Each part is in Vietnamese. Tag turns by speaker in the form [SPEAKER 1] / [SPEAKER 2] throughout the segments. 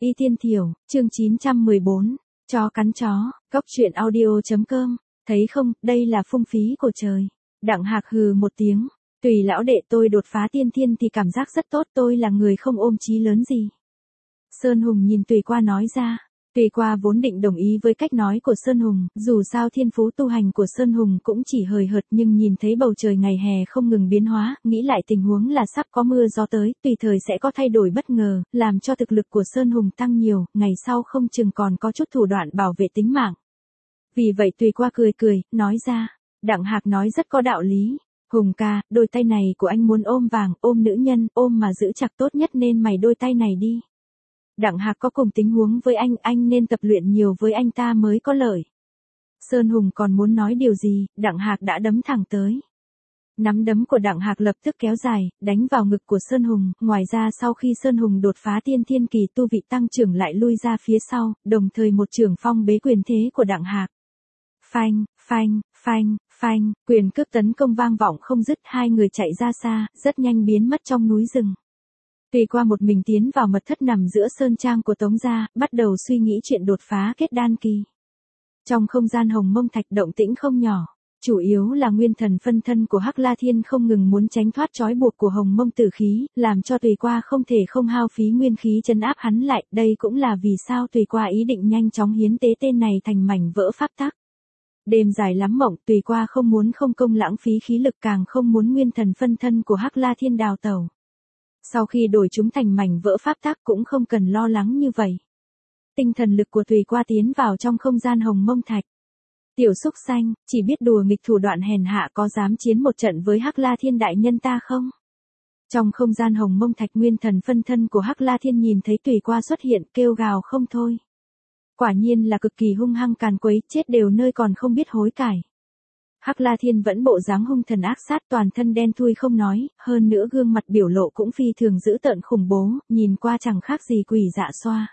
[SPEAKER 1] Y Tiên Thiểu, chương 914, chó cắn chó, cóc truyện audio.com, thấy không, đây là phung phí của trời. Đặng Hạc hừ một tiếng, tùy lão đệ tôi đột phá tiên thiên thì cảm giác rất tốt, tôi là người không ôm chí lớn gì. Sơn Hùng nhìn Tùy Qua nói ra. Tùy Qua vốn định đồng ý với cách nói của Sơn Hùng, dù sao thiên phú tu hành của Sơn Hùng cũng chỉ hời hợt, nhưng nhìn thấy bầu trời ngày hè không ngừng biến hóa, nghĩ lại tình huống là sắp có mưa gió tới, tùy thời sẽ có thay đổi bất ngờ, làm cho thực lực của Sơn Hùng tăng nhiều, ngày sau không chừng còn có chút thủ đoạn bảo vệ tính mạng. Vì vậy Tùy Qua cười cười, nói ra, Đặng Hạc nói rất có đạo lý. Hùng ca, đôi tay này của anh muốn ôm vàng, ôm nữ nhân, ôm mà giữ chặt tốt nhất nên mày đôi tay này đi. Đặng Hạc có cùng tình huống với anh nên tập luyện nhiều với anh ta mới có lợi. Sơn Hùng còn muốn nói điều gì, Đặng Hạc đã đấm thẳng tới. Nắm đấm của Đặng Hạc lập tức kéo dài, đánh vào ngực của Sơn Hùng, ngoài ra sau khi Sơn Hùng đột phá tiên thiên kỳ tu vị tăng trưởng lại lui ra phía sau, đồng thời một chưởng phong bế quyền thế của Đặng Hạc. Phanh, phanh, phanh, phanh, quyền cước tấn công vang vọng không dứt, hai người chạy ra xa, rất nhanh biến mất trong núi rừng. Tùy Qua một mình tiến vào mật thất nằm giữa sơn trang của Tống gia, bắt đầu suy nghĩ chuyện đột phá kết đan kỳ. Trong không gian hồng mông thạch động tĩnh không nhỏ, chủ yếu là nguyên thần phân thân của Hắc La Thiên không ngừng muốn tránh thoát trói buộc của hồng mông tử khí, làm cho Tùy Qua không thể không hao phí nguyên khí trấn áp hắn lại, đây cũng là vì sao Tùy Qua ý định nhanh chóng hiến tế tên này thành mảnh vỡ pháp tắc. Đêm dài lắm mộng, Tùy Qua không muốn không công lãng phí khí lực, càng không muốn nguyên thần phân thân của Hắc La Thiên đào tẩu. Sau khi đổi chúng thành mảnh vỡ pháp tắc cũng không cần lo lắng như vậy. Tinh thần lực của Tùy Qua tiến vào trong không gian hồng mông thạch. Tiểu xúc xanh, chỉ biết đùa nghịch thủ đoạn hèn hạ, có dám chiến một trận với Hắc La Thiên đại nhân ta không? Trong không gian hồng mông thạch, nguyên thần phân thân của Hắc La Thiên nhìn thấy Tùy Qua xuất hiện, kêu gào không thôi. Quả nhiên là cực kỳ hung hăng càn quấy, chết đều nơi còn không biết hối cải. Hắc La Thiên vẫn bộ dáng hung thần ác sát, toàn thân đen thui không nói, hơn nữa gương mặt biểu lộ cũng phi thường dữ tợn khủng bố, nhìn qua chẳng khác gì quỷ dạ xoa.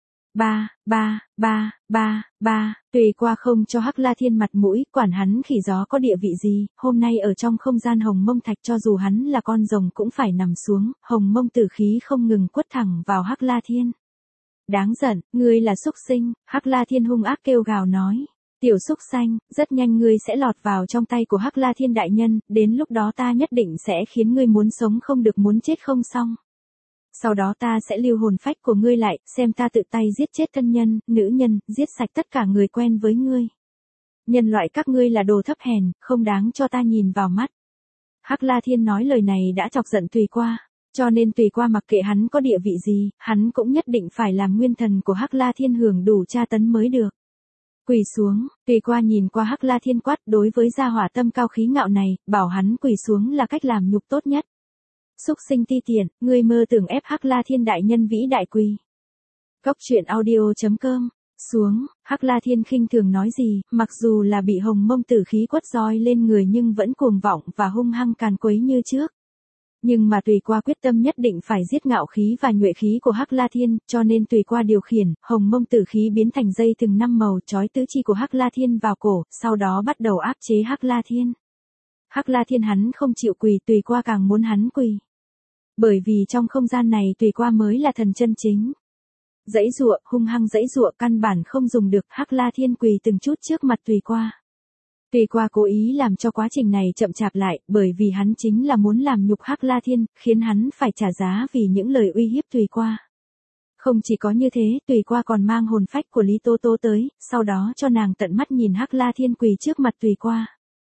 [SPEAKER 1] Tùy Qua không cho Hắc La Thiên mặt mũi, quản hắn khỉ gió có địa vị gì, hôm nay ở trong không gian hồng mông thạch cho dù hắn là con rồng cũng phải nằm xuống, hồng mông tử khí không ngừng quất thẳng vào Hắc La Thiên. Đáng giận, ngươi là súc sinh, Hắc La Thiên hung ác kêu gào nói. Tiểu xúc xanh, rất nhanh ngươi sẽ lọt vào trong tay của Hắc La Thiên đại nhân, đến lúc đó ta nhất định sẽ khiến ngươi muốn sống không được muốn chết không xong. Sau đó ta sẽ lưu hồn phách của ngươi lại, xem ta tự tay giết chết thân nhân, nữ nhân, giết sạch tất cả người quen với ngươi. Nhân loại các ngươi là đồ thấp hèn, không đáng cho ta nhìn vào mắt. Hắc La Thiên nói lời này đã chọc giận Tùy Qua, cho nên Tùy Qua mặc kệ hắn có địa vị gì, hắn cũng nhất định phải làm nguyên thần của Hắc La Thiên hưởng đủ tra tấn mới được. Quỳ xuống, Tùy Qua nhìn qua Hắc La Thiên quát, đối với gia hỏa tâm cao khí ngạo này, bảo hắn quỳ xuống là cách làm nhục tốt nhất. Xúc sinh ti tiện, ngươi mơ tưởng ép Hắc La Thiên đại nhân vĩ đại quỳ. Cóc truyện audio.com, xuống, Hắc La Thiên khinh thường nói gì, mặc dù là bị hồng mông tử khí quất roi lên người nhưng vẫn cuồng vọng và hung hăng càn quấy như trước. Nhưng mà Tùy Qua quyết tâm nhất định phải giết ngạo khí và nhuệ khí của Hắc La Thiên, cho nên Tùy Qua điều khiển, hồng mông tử khí biến thành dây thừng 5 màu trói tứ chi của Hắc La Thiên vào cổ, sau đó bắt đầu áp chế Hắc La Thiên. Hắc La Thiên hắn không chịu quỳ, Tùy Qua càng muốn hắn quỳ. Bởi vì trong không gian này Tùy Qua mới là thần chân chính. Dãy giụa, hung hăng dãy giụa, căn bản không dùng được, Hắc La Thiên quỳ từng chút trước mặt Tùy Qua. Tùy Qua cố ý làm cho quá trình này chậm chạp lại, bởi vì hắn chính là muốn làm nhục Hắc La Thiên, khiến hắn phải trả giá vì những lời uy hiếp Tùy Qua. Không chỉ có như thế, Tùy Qua còn mang hồn phách của Lý Tố Tố tới, sau đó cho nàng tận mắt nhìn Hắc La Thiên quỳ trước mặt Tùy Qua.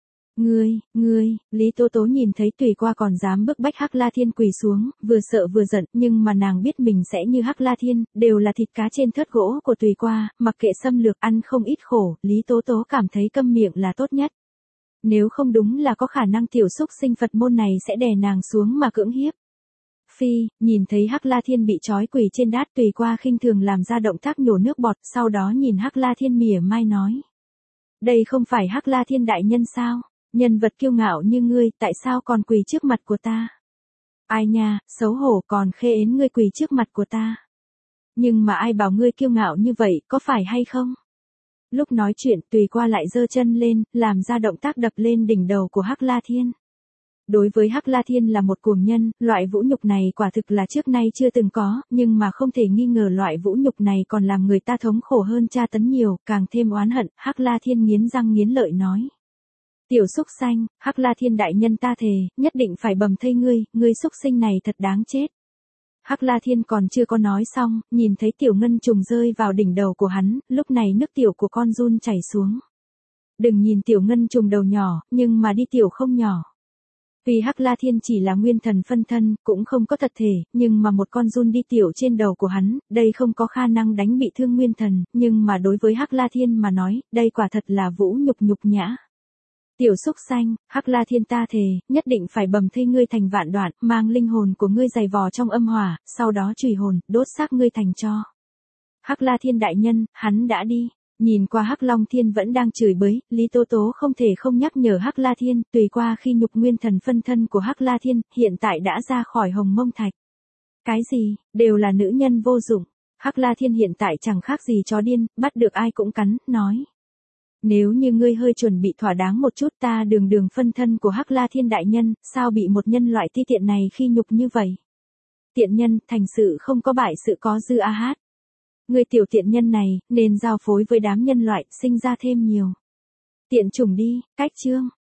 [SPEAKER 1] Ngươi, Lý Tố Tố nhìn thấy Tùy Qua còn dám bức bách Hắc La Thiên quỳ xuống, vừa sợ vừa giận, nhưng mà nàng biết mình sẽ như Hắc La Thiên, đều là thịt cá trên thớt gỗ của Tùy Qua, mặc kệ xâm lược ăn không ít khổ, Lý Tố Tố cảm thấy câm miệng là tốt nhất. Nếu không đúng là có khả năng tiểu xúc sinh Phật môn này sẽ đè nàng xuống mà cưỡng hiếp. Phi, nhìn thấy Hắc La Thiên bị trói quỳ trên đát, Tùy Qua khinh thường làm ra động tác nhổ nước bọt, sau đó nhìn Hắc La Thiên mỉa mai nói. Đây không phải Hắc La Thiên đại nhân sao? Nhân vật kiêu ngạo như ngươi, tại sao còn quỳ trước mặt của ta? Ai nha, xấu hổ, còn khê ến ngươi quỳ trước mặt của ta. Nhưng mà ai bảo ngươi kiêu ngạo như vậy, có phải hay không? Lúc nói chuyện, Tùy Qua lại giơ chân lên, làm ra động tác đập lên đỉnh đầu của Hắc La Thiên. Đối với Hắc La Thiên là một cuồng nhân, loại vũ nhục này quả thực là trước nay chưa từng có, nhưng mà không thể nghi ngờ loại vũ nhục này còn làm người ta thống khổ hơn tra tấn nhiều, càng thêm oán hận. Hắc La Thiên nghiến răng nghiến lợi nói. Tiểu súc sanh, Hắc La Thiên đại nhân ta thề, nhất định phải bầm thây ngươi súc sinh này thật đáng chết. Hắc La Thiên còn chưa có nói xong, nhìn thấy tiểu ngân trùng rơi vào đỉnh đầu của hắn, lúc này nước tiểu của con run chảy xuống. Đừng nhìn tiểu ngân trùng đầu nhỏ, nhưng mà đi tiểu không nhỏ. Vì Hắc La Thiên chỉ là nguyên thần phân thân, cũng không có thật thể, nhưng mà một con giun đi tiểu trên đầu của hắn, đây không có khả năng đánh bị thương nguyên thần, nhưng mà đối với Hắc La Thiên mà nói, đây quả thật là vũ nhục nhã. Tiểu súc sanh, Hắc La Thiên ta thề, nhất định phải bầm thây ngươi thành vạn đoạn, mang linh hồn của ngươi giày vò trong âm hỏa, sau đó trùy hồn, đốt xác ngươi thành tro. Hắc La Thiên đại nhân, hắn đã đi. Nhìn qua Hắc Long Thiên vẫn đang chửi bới, Lý Tố Tố không thể không nhắc nhở Hắc La Thiên, tùy qua khi nhục nguyên thần phân thân của Hắc La Thiên, hiện tại đã ra khỏi Hồng Mông Thạch. Cái gì, đều là nữ nhân vô dụng. Hắc La Thiên hiện tại chẳng khác gì chó điên, bắt được ai cũng cắn, nói. Nếu như ngươi hơi chuẩn bị thỏa đáng một chút ta đường phân thân của Hắc La Thiên đại nhân, sao bị một nhân loại ti tiện này khi nhục như vậy? Tiện nhân, thành sự không có bại sự có dư a hát. Người tiểu tiện nhân này, nên giao phối với đám nhân loại, sinh ra thêm nhiều. Tiện chủng đi, cách chương.